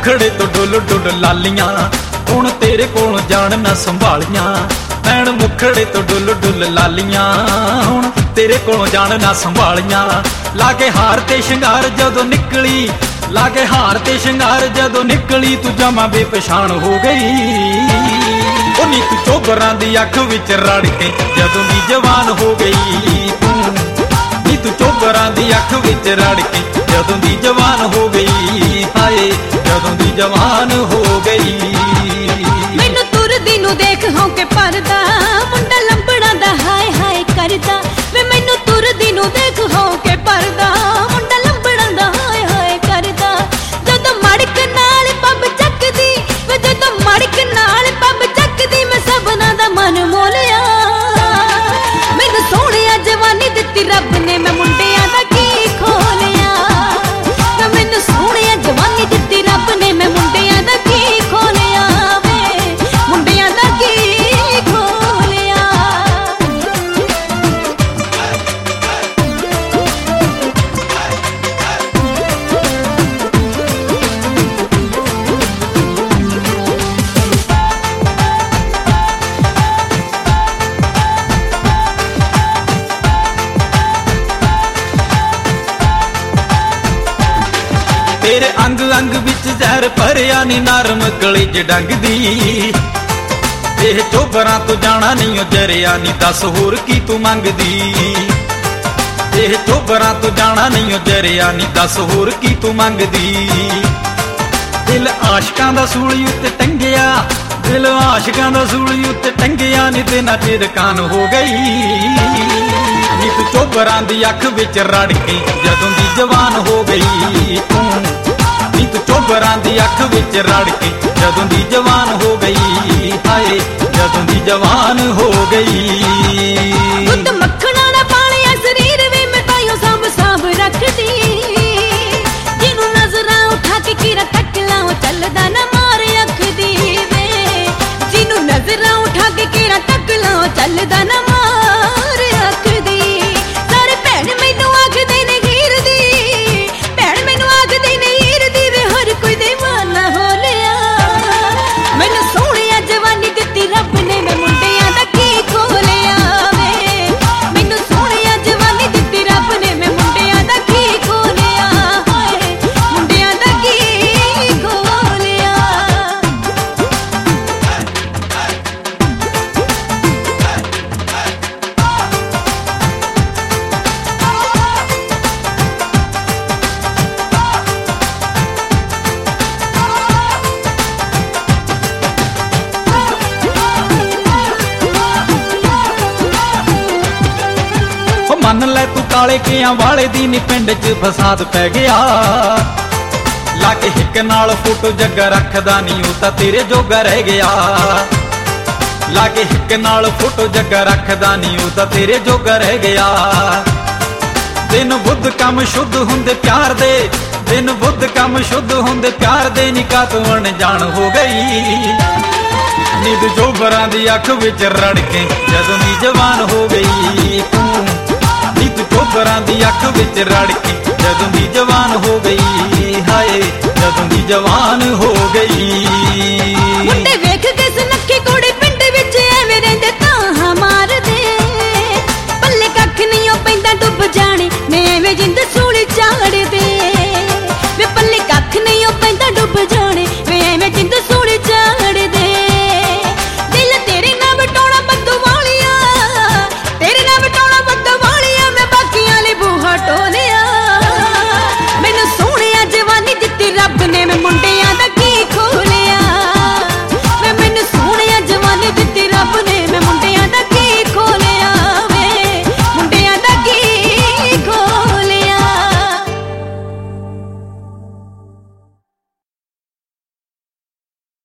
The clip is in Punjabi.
ਮੁਖੜੇ ਤੋਂ ਡੁੱਲ ਡੁੱਲ ਲਾਲੀਆਂ ਹੁਣ ਤੇਰੇ ਕੋਲੋਂ ਜਾਣ ਨਾ ਸੰਭਾਲੀਆਂ। ਨੈਣ ਮੁਖੜੇ ਤੋਂ ਡੁੱਲ ਡੁੱਲ ਲਾਲੀਆਂ ਹੁਣ ਤੇਰੇ ਕੋਲੋਂ ਜਾਣ ਨਾ ਸੰਭਾਲੀਆਂ। ਲਾ ਕੇ ਹਾਰ ਤੇ ਸ਼ਿੰਗਾਰ ਜਦੋਂ ਨਿਕਲੀ, ਲਾ ਕੇ ਹਾਰ ਤੇ ਸ਼ਿੰਗਾਰ ਜਦੋਂ ਨਿਕਲੀ, ਤੂੰ ਜਮਾਂ ਬੇਪਛਾਣ ਹੋ ਗਈ। ਉਹ ਨੀ ਤੂੰ ਚੋਬਰਾਂ ਦੀ ਅੱਖ ਵਿੱਚ ਰੜ ਕੇ ਜਦੋਂ ਦੀ ਜਵਾਨ ਹੋ ਗਈ। ਨੀ ਤੂੰ ਚੋਬਰਾਂ ਦੀ ਅੱਖ ਵਿੱਚ ਰੜ ਕੇ ਜਦੋਂ ਦੀ ਜਵਾਨ ਹੋ ਗਈ। ਹਾਏ ਜਦੋਂ ਦੀ ਜਵਾਨ ਹੋ ਗਈ। ਮੈਨੂੰ ਤੁਰਦੀ ਨੂੰ ਦੇਖ ਹੌਂਕੇ ਭਰਦਾ, ਮੁੰਡਾ ਲੰਬੜਾਂ ਦਾ ਹਾਏ ਹਾਏ ਕਰਦਾ। ਵੇ ਮੈਨੂੰ ਤੁਰਦੀ ਨੂੰ ਦੇਖ ਹੌਂਕੇ ਭਰਦਾ, ਮੁੰਡਾ ਲੰਬੜਾਂ ਦਾ ਹਾਏ ਹਾਏ ਕਰਦਾ। ਜਦੋਂ ਮੜਕ ਨਾਲ ਪੱਬ ਚੱਕਦੀ, ਵੇ ਜਦੋਂ ਮੜਕ ਨਾਲ ਪੱਬ ਚੱਕਦੀ, ਮੈਂ ਸਭਨਾਂ ਦਾ ਮਨ ਮੋਲਿਆ। ਮੈਨੂੰ ਸੋਹਣਿਆ ਜਵਾਨੀ ਦਿੱਤੀ ਰੱਬ ਨੇ, ਮੈਂ ਮੁੰਡਿਆਂ ਦਾ ਕੀ ਖੋਲਿਆ। ਵੇ ਮੈਨੂੰ ਸੋਹਣਿਆ ਜਵਾਨੀ ਦਿੱਤੀ ਰੱਬ ਨੇ, ਮੈਂ ਮੁੰਡਿਆਂ ਦਾ ਕੀ ਖੋਲਿਆ। ਵੇ ਮੁੰਡਿਆਂ ਦਾ ਕੀ ਖੋਲਿਆ। ਤੇਰੇ ਅੰਗ ਅੰਗ ਵਿੱਚ ਜ਼ਹਿਰ ਭਰਿਆ ਨੀ ਨਰਮ ਕਲੇਜ ਡੰਗਦੀ। ਇਹ ਚੋਬਰਾਂ ਤੋਂ ਜਾਣਾ ਨਹੀਂ ਓ ਜਰਿਆ ਨੀ, ਦੱਸ ਹੋਰ ਕੀ ਤੂੰ ਮੰਗਦੀ। ਇਹ ਚੋਬਰਾਂ ਤੋਂ ਜਾਣਾ ਨਹੀਂ ਓ ਜਰਿਆ ਨੀ, ਦੱਸ ਹੋਰ ਕੀ ਤੂੰ ਮੰਗਦੀ। ਦਿਲ ਆਸ਼ਕਾਂ ਦਾ ਸੂਲੀ ਉੱਤੇ ਟੰਗਿਆ, ਦਿਲ ਆਸ਼ਕਾਂ ਦਾ ਸੂਲੀ ਉੱਤੇ ਟੰਗਿਆ ਨੀ, ਤੇ ਨਾ ਚਿਰ ਕਾਨ ਹੋ ਗਈ। ਨੀ ਤੂੰ ਚੋਬਰਾਂ ਦੀ ਅੱਖ ਵਿੱਚ ਰੜ ਕੇ ਜਦੋਂ ਦੀ ਜਵਾਨ ਹੋ ਗਈ। ਨੀ ਤੂੰ ਚੋਬਰਾਂ ਦੀ ਅੱਖ ਵਿੱਚ ਰੜ ਕੇ ਜਦੋਂ ਦੀ ਜਵਾਨ ਹੋ ਗਈ। ਹਾਏ ਜਦੋਂ ਦੀ ਜਵਾਨ ਹੋ ਗਈ। ਦੁੱਧ ਮੱਖਣਾ ਦਾ ਪਾਲਿਆ ਸਰੀਰ ਵੀ ਮੈਂ ਤਾਈਓ ਸਾਂਭ ਸਾਂਭ ਰੱਖਦੀ। ਜਿਹਨੂੰ ਨਜ਼ਰਾਂ ਉਠਾ ਕੇ ਕੀਰਾ ਤੱਕ ਲਾਂ ਚੱਲਦਾ ਨਾ ਮਾਰ ਅੱਖ ਦੀ। ਵੇ ਜਿਹਨੂੰ ਨਜ਼ਰਾਂ ਉਠਾ ਕੇ ਕੀਰਾ ਤੱਕ ਲਾਂ ਚੱਲਦਾ ਨਾ ਮਾਰ ਅੱਖ ਦੀ। ਸਾਰੇ ਭੈਣ ਮੈਨੂੰ ਆਖਦੇ ਨੇ ਹੀਰ ਦੀ, ਭੈਣ ਮੈਨੂੰ ਆਖਦੇ ਨੇ ਹੀਰ ਦੀ। ਵੇ ਹਰ ਕੋਈ ਦੀਵਾਨਾ ਹੋ ਲਿਆ। ਮੈਨੂੰ ਸੋਹਣਿਆ ਜਵਾਨੀ ਦਿੱਤੀ ਰੱਬ ਨੇ, ਮੈਂ ਮੁੰਡਿਆਂ ਦਾ ਕੀ ਖੋਲਿਆ। ਵੇ ਮੈਨੂੰ ਸੋਹਣਿਆ ਜਵਾਨੀ ਦਿੱਤੀ ਰੱਬ ਨੇ, ਮੈਂ ਮੁੰਡਿਆਂ ਦਾ ਕੀ ਖੋਲਿਆ। ਹਾਏ ਮੁੰਡਿਆਂ ਦਾ ਕੀ ਖੋਲਿਆ। ਮੰਨ ਲੈ ਤੂੰ ਕਾਲੇ ਕਿਆਂ ਵਾਲੇ ਦੀ ਨੀ ਪਿੰਡ 'ਚ ਫਸਾਦ ਪੈ ਗਿਆ। ਲਾ ਕੇ ਹਿੱਕ ਨਾਲ ਫੋਟੋ ਜੱਗਾ ਰੱਖਦਾ ਨੀ, ਉਹ ਤਾਂ ਤੇਰੇ ਜੋਗਾ ਰਹਿ ਗਿਆ। ਲਾ ਕੇ ਹਿੱਕ ਨਾਲ ਫੋਟੋ ਜੱਗਾ ਰੱਖਦਾ ਨੀ, ਉਹ ਤਾਂ ਤੇਰੇ ਜੋਗਾ ਰਹਿ ਗਿਆ। ਦਿਨ ਬੁੱਧ ਕੰਮ ਸ਼ੁੱਧ ਹੁੰਦੇ ਪਿਆਰ ਦੇ, ਦਿਨ ਬੁੱਧ ਕੰਮ ਸ਼ੁੱਧ ਹੁੰਦੇ ਪਿਆਰ ਦੇ। ਨੀ ਕਾਤੋਂ ਅਣਜਾਣ ਹੋ ਗਈ। ਨੀਂਦ ਚੋਬਰਾਂ ਦੀ ਅੱਖ ਵਿੱਚ ਰੜ ਕੇ ਜਦੋਂ ਦੀ ਜਵਾਨ ਹੋ ਗਈ। ਨੀਂਦ ਚੋਬਰਾਂ ਦੀ ਅੱਖ ਵਿੱਚ ਰੜ ਕੇ ਜਦੋਂ ਦੀ ਜਵਾਨ ਹੋ ਗਈ। ਹਾਏ ਜਦੋਂ ਦੀ ਜਵਾਨ ਹੋ ਗਈ। ਮੁੰਡੇ ਵੇਖ